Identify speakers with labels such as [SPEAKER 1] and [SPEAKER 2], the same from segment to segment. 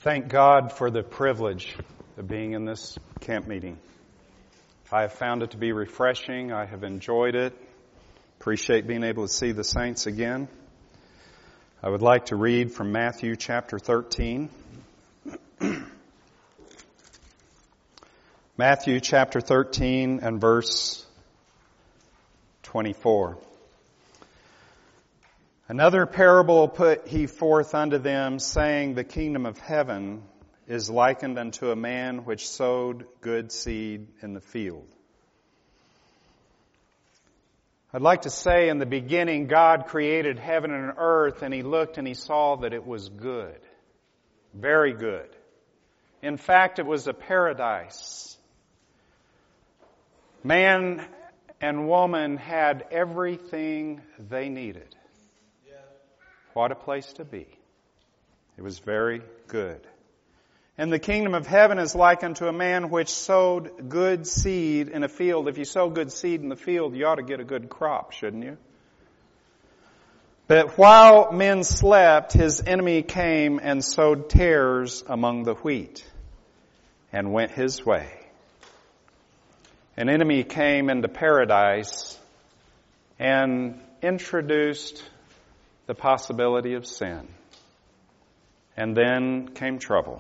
[SPEAKER 1] Thank God for the privilege of being in this camp meeting. I have found it to be refreshing. I have enjoyed it. Appreciate being able to see the saints again. I would like to read from Matthew chapter 13. Matthew chapter 13 and verse 24. Another parable put he forth unto them, saying, The kingdom of heaven is likened unto a man which sowed good seed in the field. I'd like to say in the beginning, God created heaven and earth, and He looked and He saw that it was good. Very good. In fact, it was a paradise. Man and woman had everything they needed. What a place to be. It was very good. And the kingdom of heaven is like unto a man which sowed good seed in a field. If you sow good seed in the field, you ought to get a good crop, shouldn't you? But while men slept, his enemy came and sowed tares among the wheat and went his way. An enemy came into paradise and introduced the possibility of sin. And then came trouble.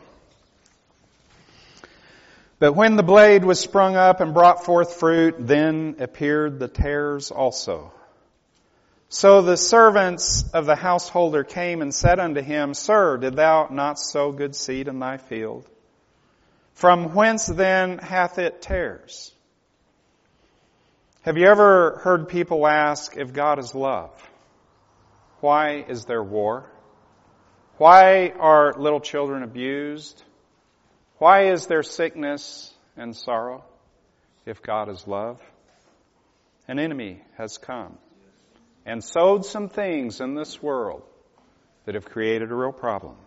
[SPEAKER 1] But when the blade was sprung up and brought forth fruit, then appeared the tares also. So the servants of the householder came and said unto him, Sir, did thou not sow good seed in thy field? From whence then hath it tares? Have you ever heard people ask if God is love? Why is there war? Why are little children abused? Why is there sickness and sorrow if God is love? An enemy has come and sowed some things in this world that have created a real problem.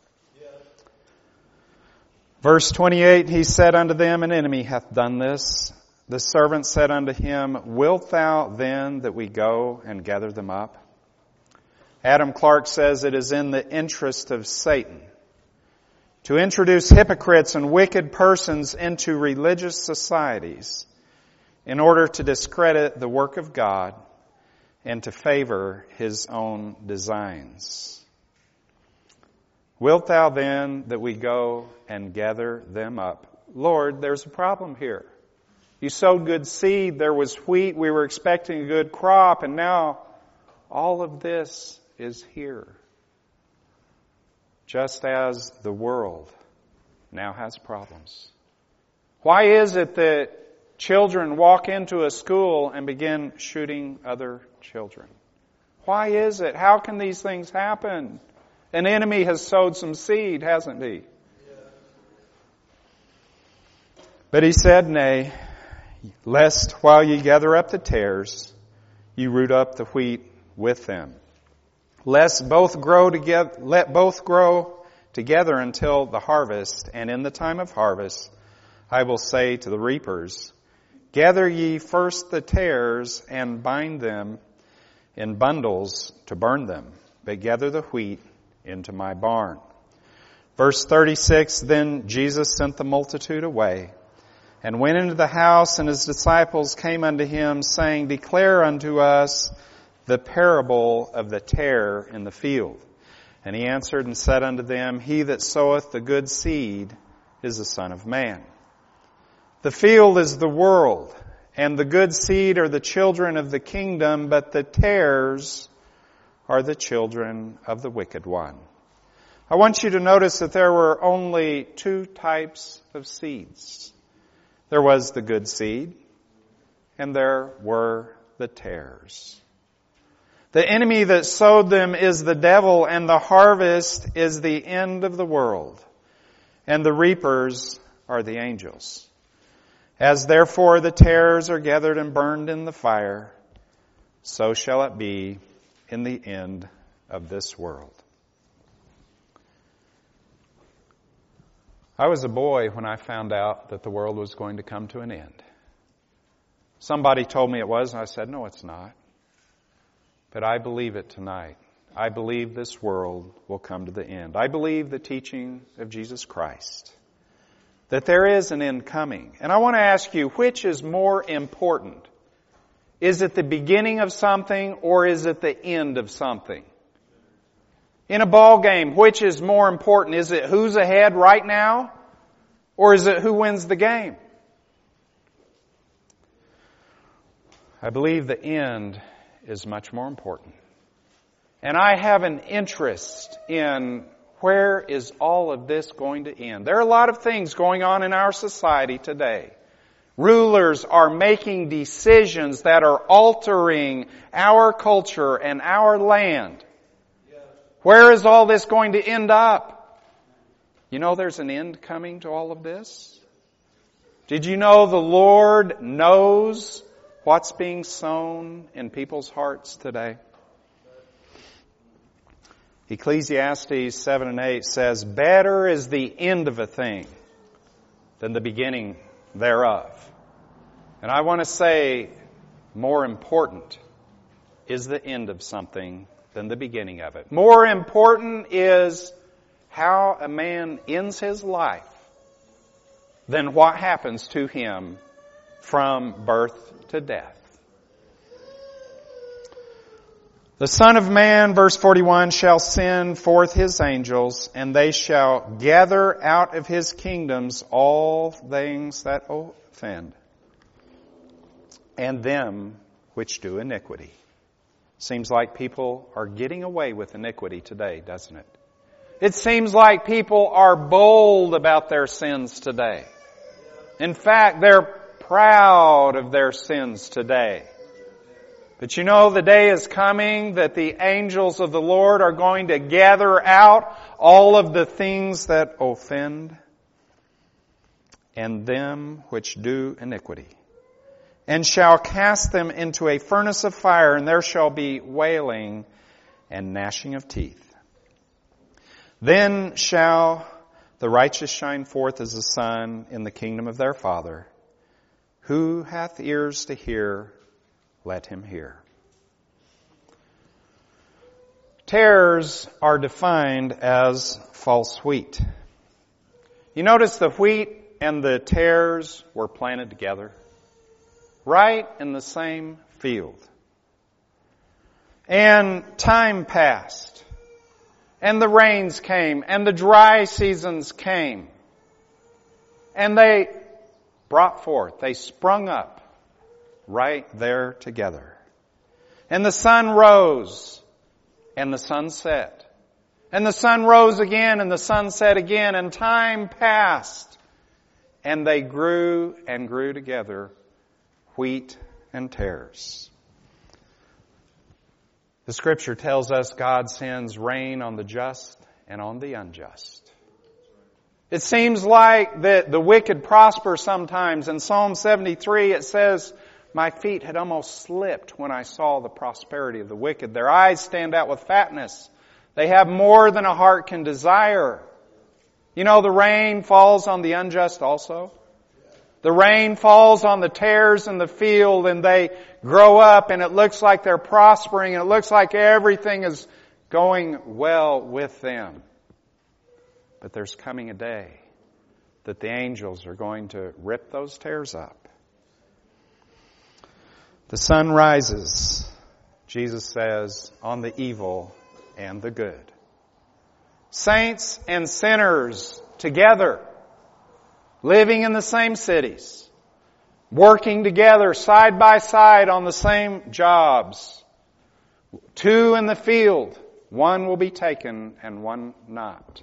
[SPEAKER 1] Verse 28, he said unto them, An enemy hath done this. The servant said unto him, Wilt thou then that we go and gather them up? Adam Clarke says it is in the interest of Satan to introduce hypocrites and wicked persons into religious societies in order to discredit the work of God and to favor his own designs. Wilt thou then that we go and gather them up? Lord, there's a problem here. You sowed good seed, there was wheat, we were expecting a good crop, and now all of this is here. Just as the world now has problems. Why is it that children walk into a school and begin shooting other children? Why is it? How can these things happen? An enemy has sowed some seed, hasn't he? But he said, Nay, lest while ye gather up the tares, ye root up the wheat with them. Let both grow together until the harvest, and in the time of harvest I will say to the reapers, Gather ye first the tares and bind them in bundles to burn them, but gather the wheat into my barn. Verse 36, Then Jesus sent the multitude away, and went into the house, and his disciples came unto him, saying, Declare unto us the parable of the tare in the field. And he answered and said unto them, He that soweth the good seed is the Son of Man. The field is the world, and the good seed are the children of the kingdom, but the tares are the children of the wicked one. I want you to notice that there were only two types of seeds. There was the good seed, and there were the tares. The enemy that sowed them is the devil, and the harvest is the end of the world, and the reapers are the angels. As therefore the tares are gathered and burned in the fire, so shall it be in the end of this world. I was a boy when I found out that the world was going to come to an end. Somebody told me it was, and I said, No, it's not. But I believe it tonight. I believe this world will come to the end. I believe the teaching of Jesus Christ, that there is an end coming. And I want to ask you, which is more important? Is it the beginning of something or is it the end of something? In a ball game, which is more important? Is it who's ahead right now or is it who wins the game? I believe the end is much more important. And I have an interest in where is all of this going to end. There are a lot of things going on in our society today. Rulers are making decisions that are altering our culture and our land. Where is all this going to end up? You know there's an end coming to all of this? Did you know the Lord knows what's being sown in people's hearts today? Ecclesiastes 7 and 8 says, better is the end of a thing than the beginning thereof. And I want to say, more important is the end of something than the beginning of it. More important is how a man ends his life than what happens to him from birth to death. The Son of Man, verse 41, shall send forth His angels, and they shall gather out of His kingdoms all things that offend, and them which do iniquity. Seems like people are getting away with iniquity today, doesn't it? It seems like people are bold about their sins today. In fact, they're proud of their sins today. But you know, the day is coming that the angels of the Lord are going to gather out all of the things that offend and them which do iniquity, and shall cast them into a furnace of fire, and there shall be wailing and gnashing of teeth. Then shall the righteous shine forth as the sun in the kingdom of their Father. Who hath ears to hear, let him hear. Tares are defined as false wheat. You notice the wheat and the tares were planted together, right in the same field. And time passed, and the rains came, and the dry seasons came, and they brought forth, they sprung up right there together. And the sun rose, and the sun set. And the sun rose again, and the sun set again, and time passed. And they grew and grew together, wheat and tares. The Scripture tells us God sends rain on the just and on the unjust. It seems like that the wicked prosper sometimes. In Psalm 73 it says, my feet had almost slipped when I saw the prosperity of the wicked. Their eyes stand out with fatness. They have more than a heart can desire. You know, the rain falls on the unjust also. The rain falls on the tares in the field, and they grow up, and it looks like they're prospering, and it looks like everything is going well with them. But there's coming a day that the angels are going to rip those tares up. The sun rises, Jesus says, on the evil and the good. Saints and sinners together, living in the same cities, working together side by side on the same jobs. Two in the field, one will be taken and one not.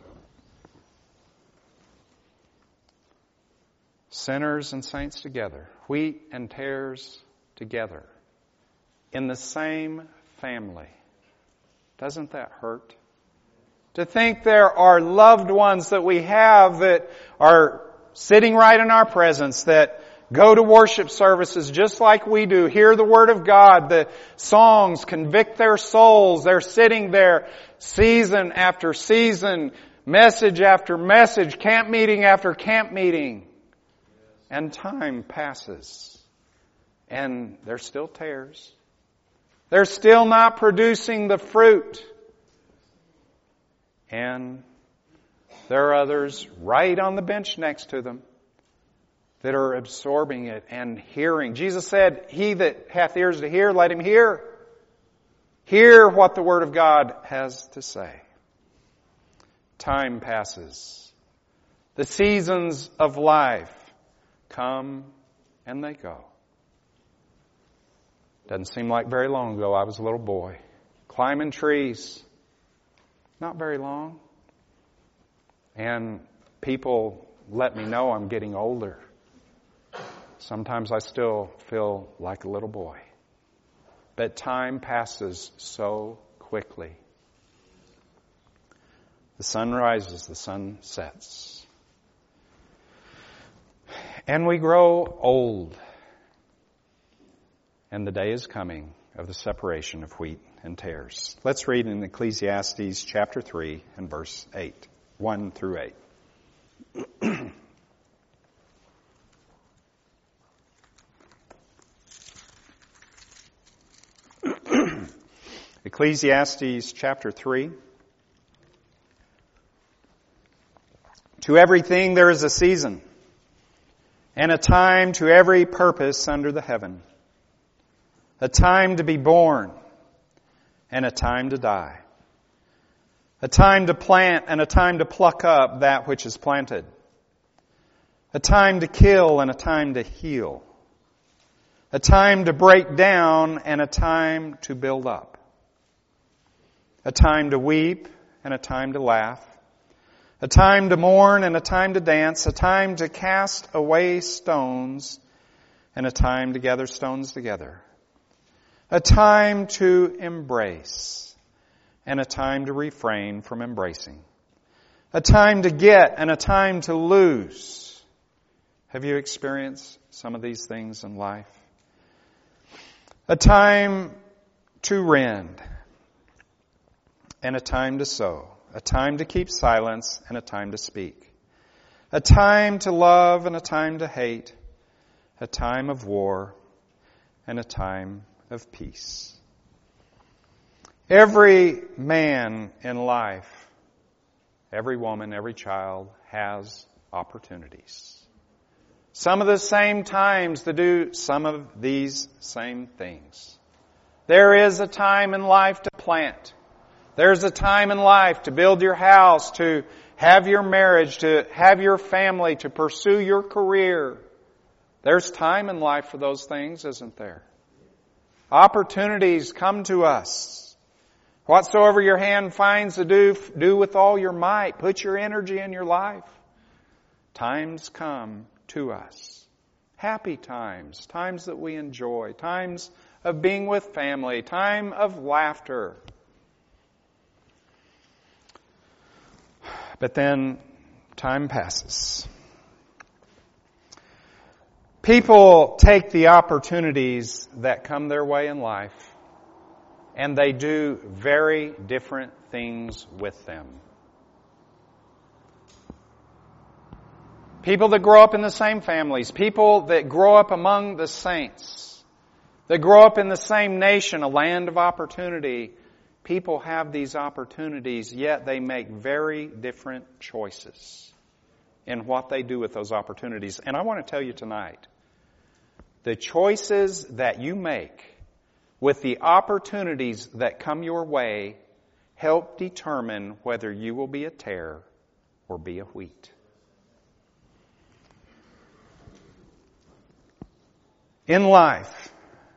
[SPEAKER 1] Sinners and saints together, wheat and tares together, in the same family. Doesn't that hurt? To think there are loved ones that we have that are sitting right in our presence, that go to worship services just like we do, hear the Word of God, the songs convict their souls, they're sitting there season after season, message after message, camp meeting after camp meeting. And time passes. And they're still tares. They're still not producing the fruit And there are others right on the bench next to them that are absorbing it and hearing. Jesus said, "He that hath ears to hear, let him hear." Hear what the Word of God has to say. Time passes. The seasons of life come and they go. Doesn't seem like very long ago I was a little boy, climbing trees. Not very long. And people let me know I'm getting older. Sometimes I still feel like a little boy. But time passes so quickly. The sun rises, the sun sets. And we grow old. And the day is coming of the separation of wheat and tares. Let's read in Ecclesiastes chapter 3 and verse 8, 1 through 8. Ecclesiastes chapter 3. To everything there is a season, and a time to every purpose under the heaven. A time to be born, and a time to die. A time to plant, and a time to pluck up that which is planted. A time to kill, and a time to heal. A time to break down, and a time to build up. A time to weep, and a time to laugh. A time to mourn, and a time to dance. A time to cast away stones, and a time to gather stones together. A time to embrace, and a time to refrain from embracing. A time to get, and a time to lose. Have you experienced some of these things in life? A time to rend, and a time to sow. A time to keep silence, and a time to speak. A time to love, and a time to hate. A time of war, and a time of peace. Every man in life, every woman, every child has opportunities. Some of the same times to do some of these same things. There is a time in life to plant. There's a time in life to build your house, to have your marriage, to have your family, to pursue your career. There's time in life for those things, isn't there? Opportunities come to us. Whatsoever your hand finds to do with all your might. Put your energy in your life. Times come to us. Happy times, times that we enjoy, times of being with family, time of laughter. But then time passes. People take the opportunities that come their way in life, and they do very different things with them. People that grow up in the same families, people that grow up among the saints, that grow up in the same nation, a land of opportunity, people have these opportunities, yet they make very different choices in what they do with those opportunities. And I want to tell you tonight, the choices that you make with the opportunities that come your way help determine whether you will be a tare or be a wheat. In life,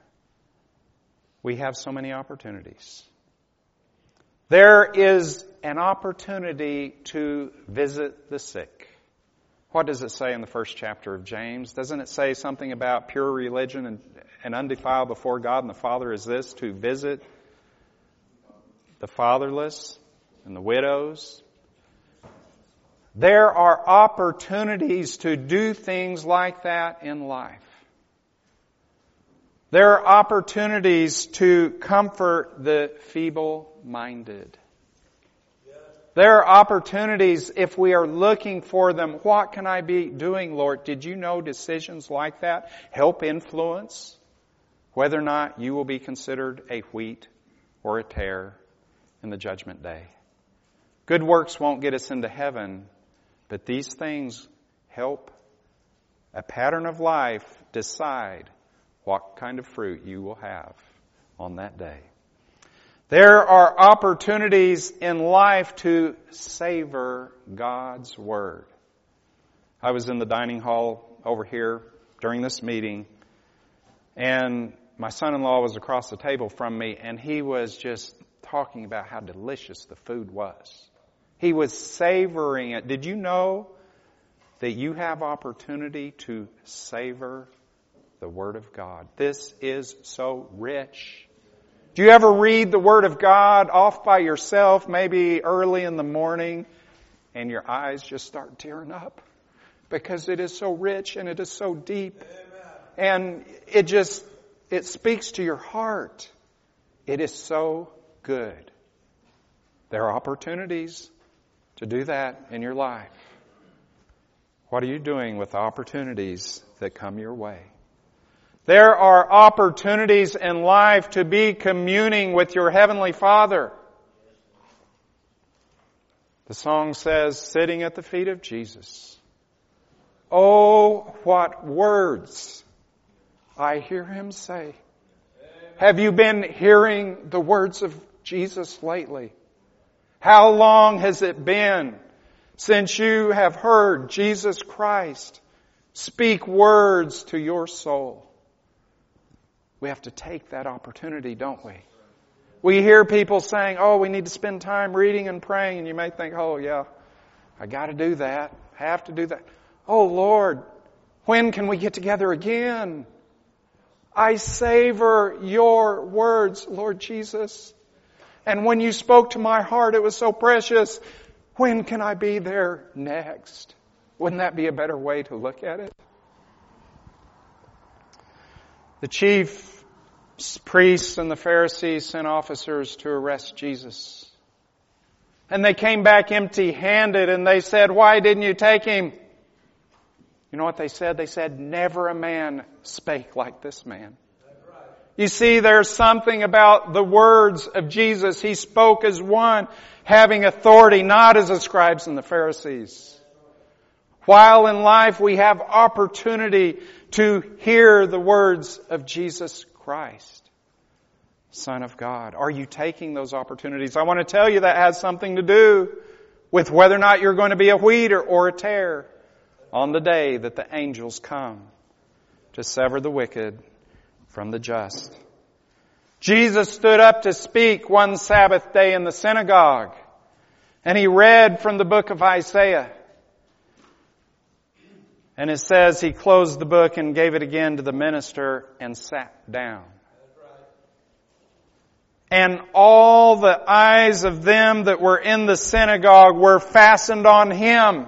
[SPEAKER 1] we have so many opportunities. There is an opportunity to visit the sick. What does it say in the first chapter of James? Doesn't it say something about pure religion and undefiled before God and the Father is this, to visit the fatherless and the widows? There are opportunities to do things like that in life. There are opportunities to comfort the feeble-minded. There are opportunities, if we are looking for them, what can I be doing, Lord? Did you know decisions like that help influence whether or not you will be considered a wheat or a tare in the judgment day? Good works won't get us into heaven, but these things help a pattern of life decide what kind of fruit you will have on that day. There are opportunities in life to savor God's Word. I was in the dining hall over here during this meeting, and my son-in-law was across the table from me, and he was just talking about how delicious the food was. He was savoring it. Did you know that you have opportunity to savor the Word of God? This is so rich. Do you ever read the Word of God off by yourself, maybe early in the morning, and your eyes just start tearing up? Because it is so rich and it is so deep. And it speaks to your heart. It is so good. There are opportunities to do that in your life. What are you doing with the opportunities that come your way? There are opportunities in life to be communing with your Heavenly Father. The song says, sitting at the feet of Jesus. Oh, what words I hear Him say. Have you been hearing the words of Jesus lately? How long has it been since you have heard Jesus Christ speak words to your soul? We have to take that opportunity, don't we? We hear people saying, oh, we need to spend time reading and praying. And you may think, oh, yeah, I got to do that. Have to do that. Oh, Lord, when can we get together again? I savor your words, Lord Jesus. And when you spoke to my heart, it was so precious. When can I be there next? Wouldn't that be a better way to look at it? The chief priests and the Pharisees sent officers to arrest Jesus. And they came back empty-handed and they said, why didn't you take Him? You know what they said? They said, never a man spake like this man. You see, there's something about the words of Jesus. He spoke as one having authority, not as the scribes and the Pharisees. While in life we have opportunity to hear the words of Jesus Christ, Son of God. Are you taking those opportunities? I want to tell you that has something to do with whether or not you're going to be a wheat or a tare on the day that the angels come to sever the wicked from the just. Jesus stood up to speak one Sabbath day in the synagogue, and He read from the book of Isaiah. And it says He closed the book and gave it again to the minister and sat down. And all the eyes of them that were in the synagogue were fastened on Him.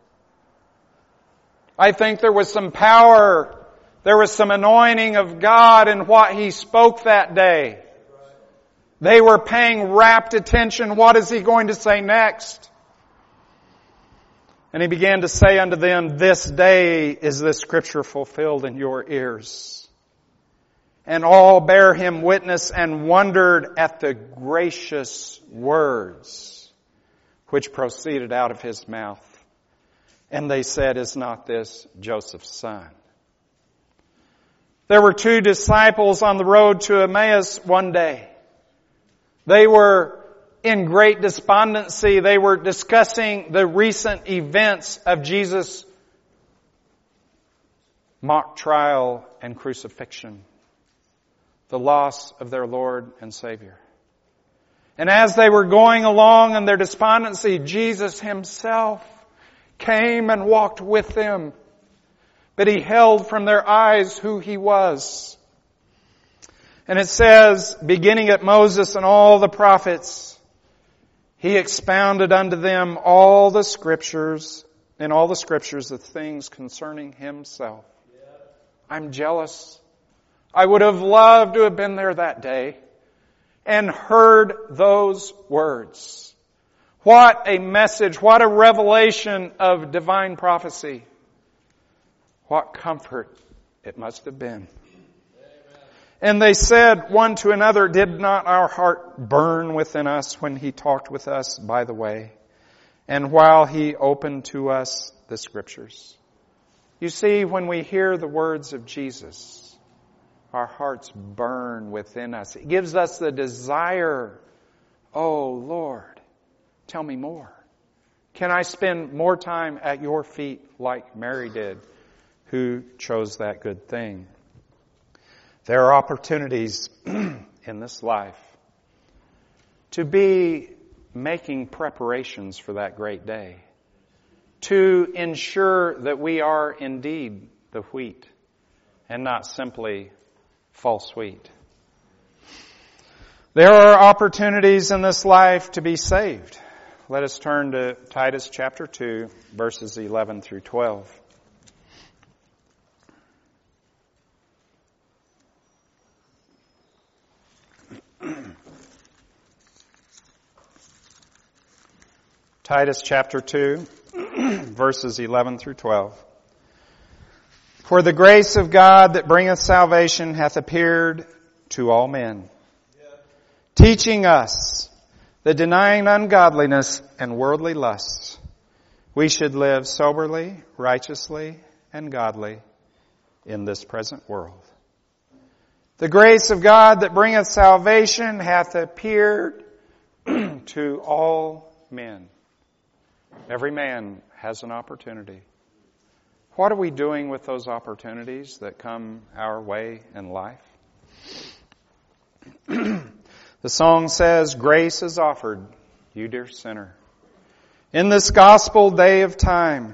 [SPEAKER 1] I think there was some power, there was some anointing of God in what He spoke that day. They were paying rapt attention. What is He going to say next? And He began to say unto them, this day is this scripture fulfilled in your ears. And all bare Him witness and wondered at the gracious words which proceeded out of His mouth. And they said, is not this Joseph's son? There were two disciples on the road to Emmaus one day. They were in great despondency. They were discussing the recent events of Jesus' mock trial and crucifixion, the loss of their Lord and Savior. And as they were going along in their despondency, Jesus Himself came and walked with them. But He held from their eyes who He was. And it says, beginning at Moses and all the prophets, He expounded unto them all the scriptures, the things concerning Himself. I'm jealous. I would have loved to have been there that day and heard those words. What a message, what a revelation of divine prophecy. What comfort it must have been. And they said one to another, did not our heart burn within us when He talked with us by the way and while He opened to us the Scriptures. You see, when we hear the words of Jesus, our hearts burn within us. It gives us the desire, oh Lord, tell me more. Can I spend more time at your feet like Mary did, who chose that good thing? There are opportunities in this life to be making preparations for that great day, to ensure that we are indeed the wheat and not simply false wheat. There are opportunities in this life to be saved. Let us turn to Titus chapter 2, verses 11 through 12. Titus chapter 2, verses 11 through 12. For the grace of God that bringeth salvation hath appeared to all men, teaching us that denying ungodliness and worldly lusts, we should live soberly, righteously, and godly in this present world. The grace of God that bringeth salvation hath appeared to all men. Every man has an opportunity. What are we doing with those opportunities that come our way in life? The song says, grace is offered, you dear sinner. In this gospel day of time,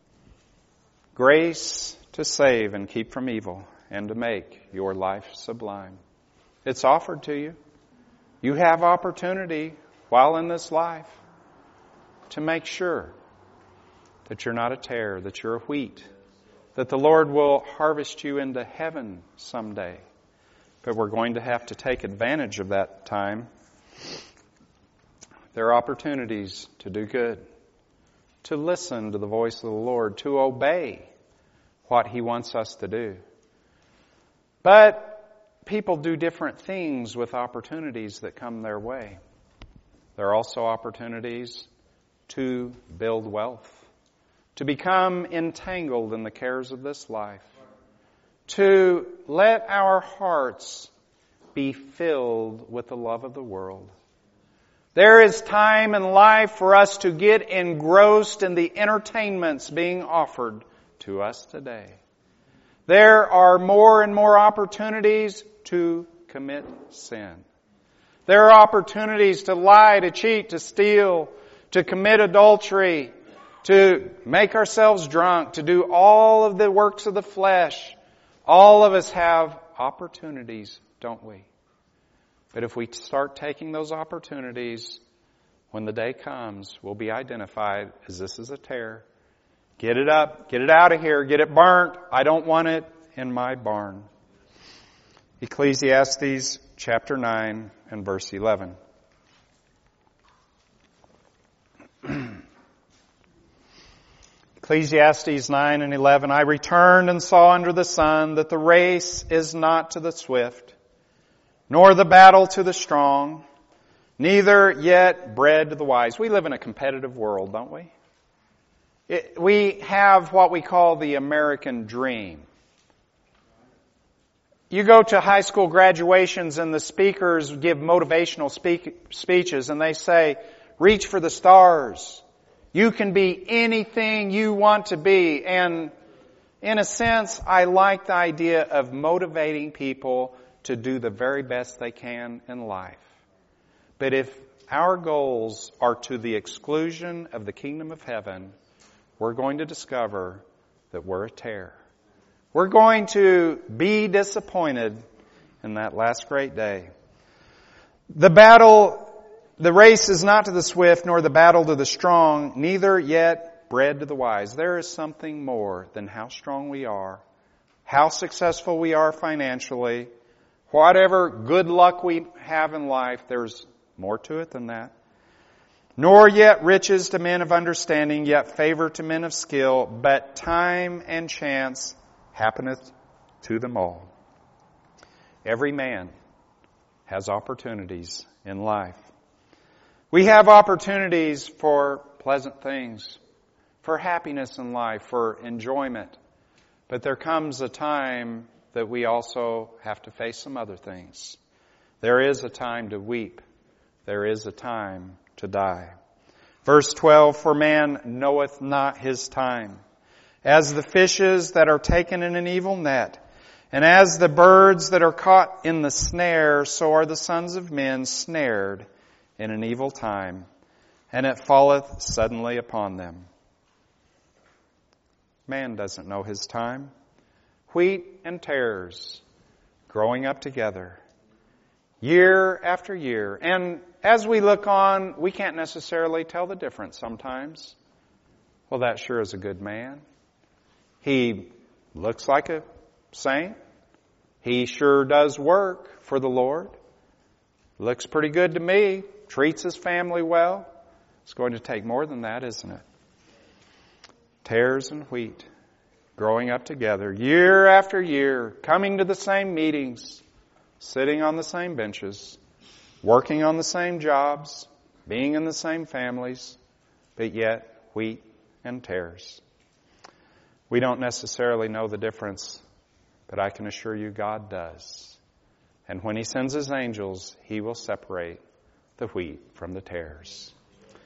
[SPEAKER 1] grace to save and keep from evil and to make your life sublime. It's offered to you. You have opportunity while in this life to make sure that you're not a tare, that you're a wheat, that the Lord will harvest you into heaven someday. But we're going to have to take advantage of that time. There are opportunities to do good, to listen to the voice of the Lord, to obey what He wants us to do. But people do different things with opportunities that come their way. There are also opportunities to build wealth, to become entangled in the cares of this life, to let our hearts be filled with the love of the world. There is time in life for us to get engrossed in the entertainments being offered to us today. There are more and more opportunities to commit sin. There are opportunities to lie, to cheat, to steal, to commit adultery, to make ourselves drunk, to do all of the works of the flesh. All of us have opportunities, don't we? But if we start taking those opportunities, when the day comes, we'll be identified as this is a tare. Get it up, get it out of here, get it burnt. I don't want it in my barn. Ecclesiastes chapter 9 and verse 11. Ecclesiastes 9 and 11, I returned and saw under the sun that the race is not to the swift, nor the battle to the strong, neither yet bread to the wise. We live in a competitive world, don't we? We have what we call the American dream. You go to high school graduations and the speakers give motivational speeches and they say, reach for the stars. You can be anything you want to be. And in a sense, I like the idea of motivating people to do the very best they can in life. But if our goals are to the exclusion of the kingdom of heaven, we're going to discover that we're a tare. We're going to be disappointed in that last great day. The race is not to the swift, nor the battle to the strong, neither yet bread to the wise. There is something more than how strong we are, how successful we are financially, whatever good luck we have in life. There's more to it than that. Nor yet riches to men of understanding, yet favor to men of skill, but time and chance happeneth to them all. Every man has opportunities in life. We have opportunities for pleasant things, for happiness in life, for enjoyment. But there comes a time that we also have to face some other things. There is a time to weep. There is a time to die. Verse 12, for man knoweth not his time, as the fishes that are taken in an evil net, and as the birds that are caught in the snare, so are the sons of men snared in an evil time, and it falleth suddenly upon them. Man doesn't know his time. Wheat and tares growing up together, year after year. And as we look on, we can't necessarily tell the difference sometimes. Well, that sure is a good man. He looks like a saint. He sure does work for the Lord. Looks pretty good to me. Treats his family well. It's going to take more than that, isn't it? Tares and wheat growing up together, year after year, coming to the same meetings, sitting on the same benches, working on the same jobs, being in the same families, but yet wheat and tares. We don't necessarily know the difference, but I can assure you God does. And when He sends His angels, He will separate the wheat from the tares.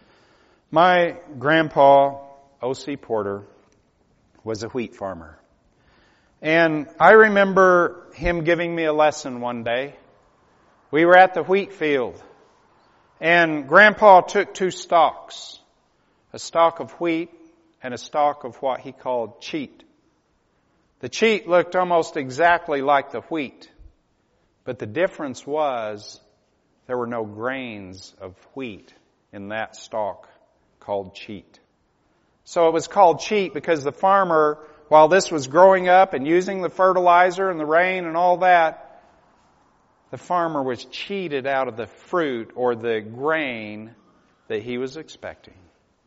[SPEAKER 1] My grandpa, O.C. Porter, was a wheat farmer. And I remember him giving me a lesson one day. We were at the wheat field, and Grandpa took 2 stalks, a stalk of wheat and a stalk of what he called cheat. The cheat looked almost exactly like the wheat, but the difference was there were no grains of wheat in that stalk called cheat. So it was called cheat because the farmer, while this was growing up and using the fertilizer and the rain and all that, the farmer was cheated out of the fruit or the grain that he was expecting.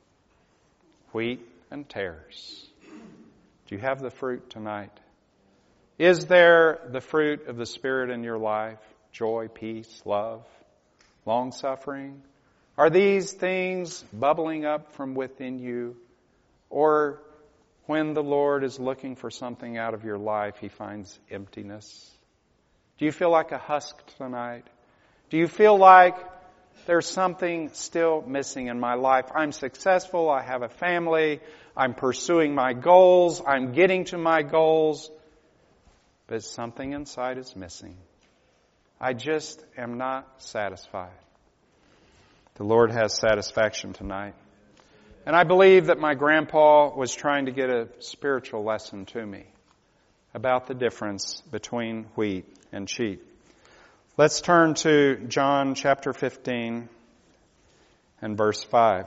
[SPEAKER 1] Wheat and tares. Do you have the fruit tonight? Is there the fruit of the Spirit in your life? Joy, peace, love, long-suffering? Are these things bubbling up from within you? Or when the Lord is looking for something out of your life, He finds emptiness? Do you feel like a husk tonight? Do you feel like there's something still missing in my life? I'm successful, I have a family, I'm pursuing my goals, I'm getting to my goals, but something inside is missing. I just am not satisfied. The Lord has satisfaction tonight. And I believe that my grandpa was trying to get a spiritual lesson to me about the difference between wheat and cheat. Let's turn to John chapter 15 and verse 5.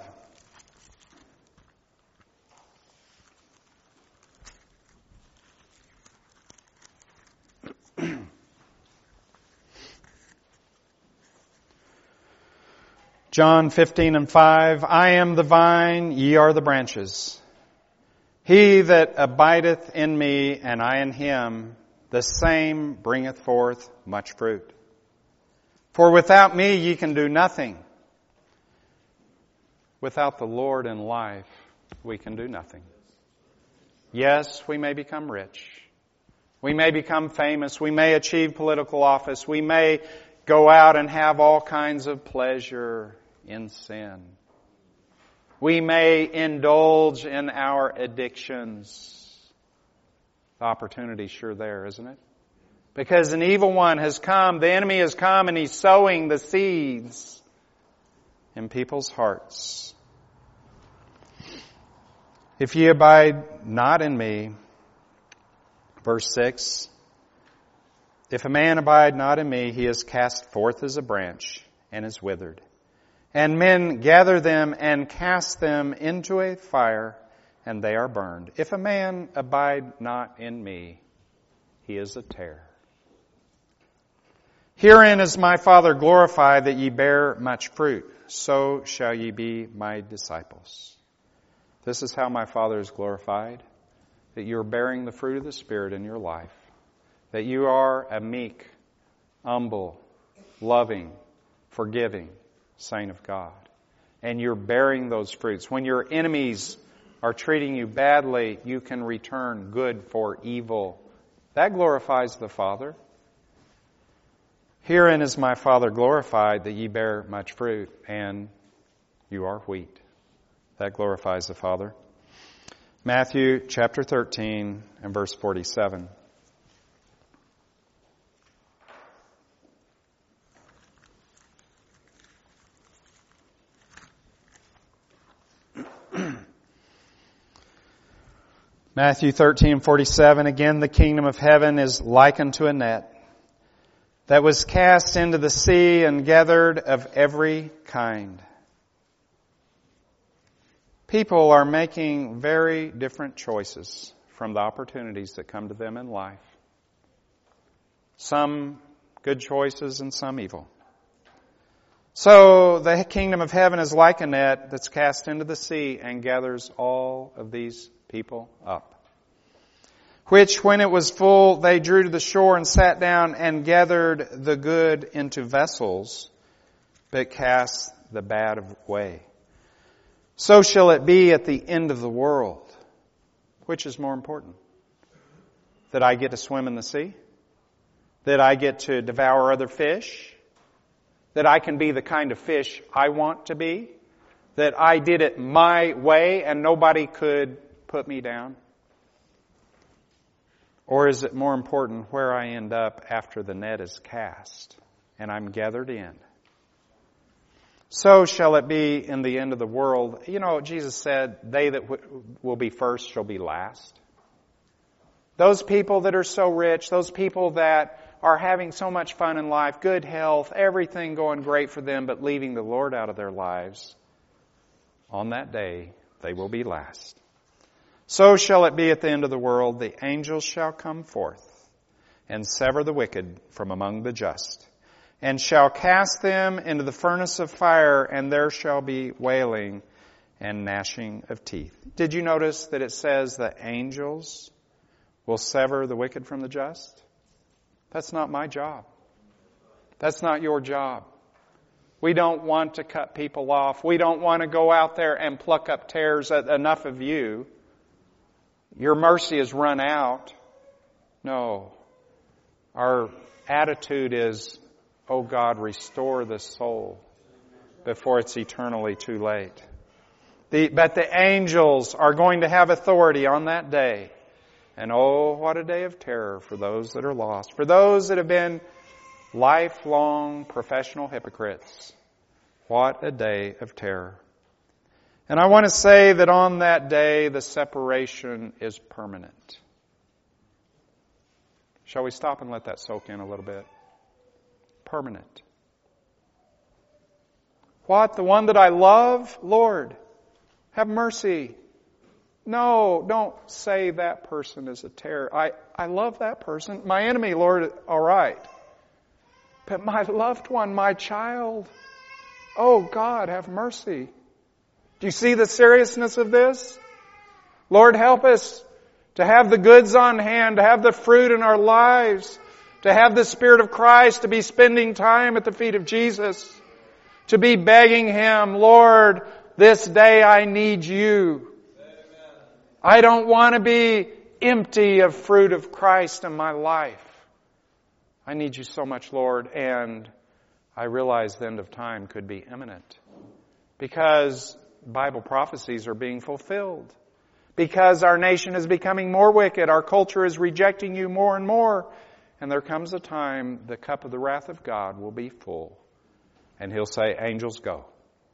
[SPEAKER 1] John 15 and 5, I am the vine, ye are the branches. He that abideth in me, and I in him, the same bringeth forth much fruit. For without me ye can do nothing. Without the Lord in life, we can do nothing. Yes, we may become rich. We may become famous. We may achieve political office. We may go out and have all kinds of pleasure in sin. We may indulge in our addictions. The opportunity's sure there, isn't it? Because an evil one has come, the enemy has come, and he's sowing the seeds in people's hearts. If ye abide not in me, verse 6, if a man abide not in me, he is cast forth as a branch and is withered. And men gather them and cast them into a fire, and they are burned. If a man abide not in me, he is a tare. Herein is my Father glorified, that ye bear much fruit. So shall ye be my disciples. This is how my Father is glorified, that you are bearing the fruit of the Spirit in your life, that you are a meek, humble, loving, forgiving saint of God. and you're bearing those fruits. When your enemies are treating you badly, you can return good for evil. That glorifies the Father. Herein is my Father glorified, that ye bear much fruit, and you are wheat. That glorifies the Father. Matthew chapter 13 and verse 47. Matthew 13:47, again, the kingdom of heaven is like unto a net that was cast into the sea and gathered of every kind. People are making very different choices from the opportunities that come to them in life. Some good choices and some evil. So the kingdom of heaven is like a net that's cast into the sea and gathers all of these people up. Which, when it was full, they drew to the shore and sat down and gathered the good into vessels, but cast the bad away. So shall it be at the end of the world. Which is more important? That I get to swim in the sea? That I get to devour other fish? That I can be the kind of fish I want to be? That I did it my way and nobody could put me down? Or is it more important where I end up after the net is cast and I'm gathered in? So shall it be in the end of the world. You know, Jesus said, they that will be first shall be last. Those people that are so rich, those people that are having so much fun in life, good health, everything going great for them, but leaving the Lord out of their lives, on that day they will be last. So shall it be at the end of the world. The angels shall come forth and sever the wicked from among the just, and shall cast them into the furnace of fire, and there shall be wailing and gnashing of teeth. Did you notice that it says the angels will sever the wicked from the just? That's not my job. That's not your job. We don't want to cut people off. We don't want to go out there and pluck up tares. Enough of you. Your mercy has run out. No. Our attitude is, oh God, restore the soul before it's eternally too late. But the angels are going to have authority on that day. And oh, what a day of terror for those that are lost. For those that have been lifelong professional hypocrites. What a day of terror. And I want to say that on that day, the separation is permanent. Shall we stop and let that soak in a little bit? Permanent. What? The one that I love? Lord, have mercy. No, don't say that person is a terror. I love that person. My enemy, Lord, all right. But my loved one, my child, oh God, have mercy. Do you see the seriousness of this? Lord, help us to have the goods on hand, to have the fruit in our lives, to have the Spirit of Christ, to be spending time at the feet of Jesus, to be begging Him, Lord, this day I need You. I don't want to be empty of fruit of Christ in my life. I need You so much, Lord, and I realize the end of time could be imminent because Bible prophecies are being fulfilled. Because our nation is becoming more wicked, our culture is rejecting You more and more, and there comes a time the cup of the wrath of God will be full, and He'll say, angels, go.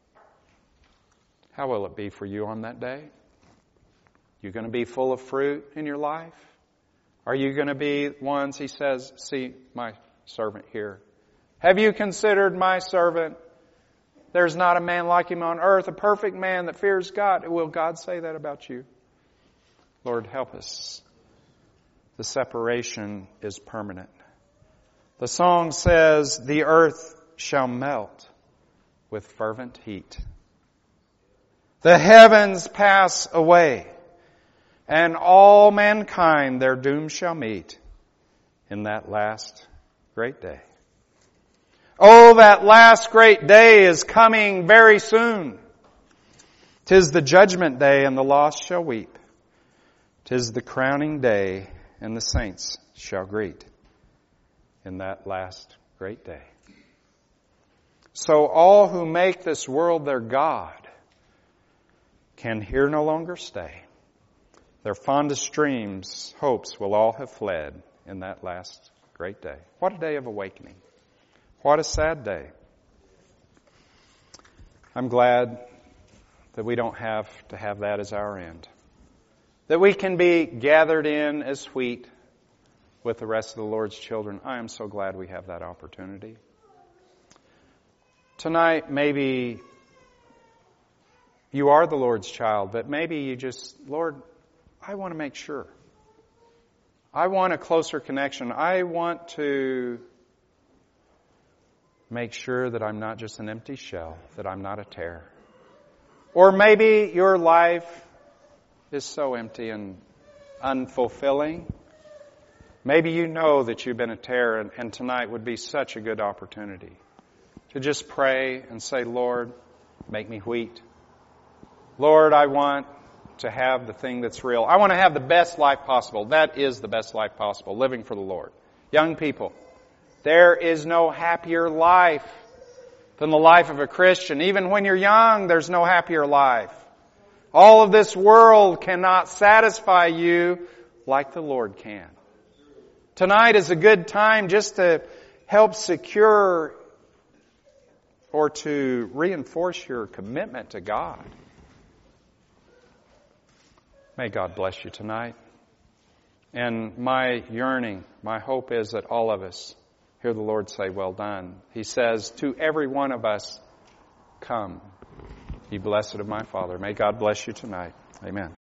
[SPEAKER 1] How will it be for you on that day? You going to be full of fruit in your life? Are you going to be ones, He says, see my servant here. Have you considered my servant? There's not a man like him on earth, a perfect man that fears God. Will God say that about you? Lord, help us. The separation is permanent. The song says, the earth shall melt with fervent heat. The heavens pass away, and all mankind their doom shall meet in that last great day. Oh, that last great day is coming very soon. 'Tis the judgment day, and the lost shall weep. 'Tis the crowning day, and the saints shall greet in that last great day. So all who make this world their God can here no longer stay. Their fondest dreams, hopes will all have fled in that last great day. What a day of awakening. What a sad day. I'm glad that we don't have to have that as our end. That we can be gathered in as wheat with the rest of the Lord's children. I am so glad we have that opportunity. Tonight, maybe you are the Lord's child, but maybe you just, Lord, I want to make sure. I want a closer connection. I want to make sure that I'm not just an empty shell, that I'm not a tear. Or maybe your life is so empty and unfulfilling. Maybe you know that you've been a tear, and tonight would be such a good opportunity to just pray and say, Lord, make me wheat. Lord, I want to have the thing that's real. I want to have the best life possible. That is the best life possible, living for the Lord. Young people, there is no happier life than the life of a Christian. Even when you're young, there's no happier life. All of this world cannot satisfy you like the Lord can. Tonight is a good time just to help secure or to reinforce your commitment to God. May God bless you tonight. And my yearning, my hope is that all of us hear the Lord say, well done. He says to every one of us, come, ye blessed of my Father. May God bless you tonight. Amen.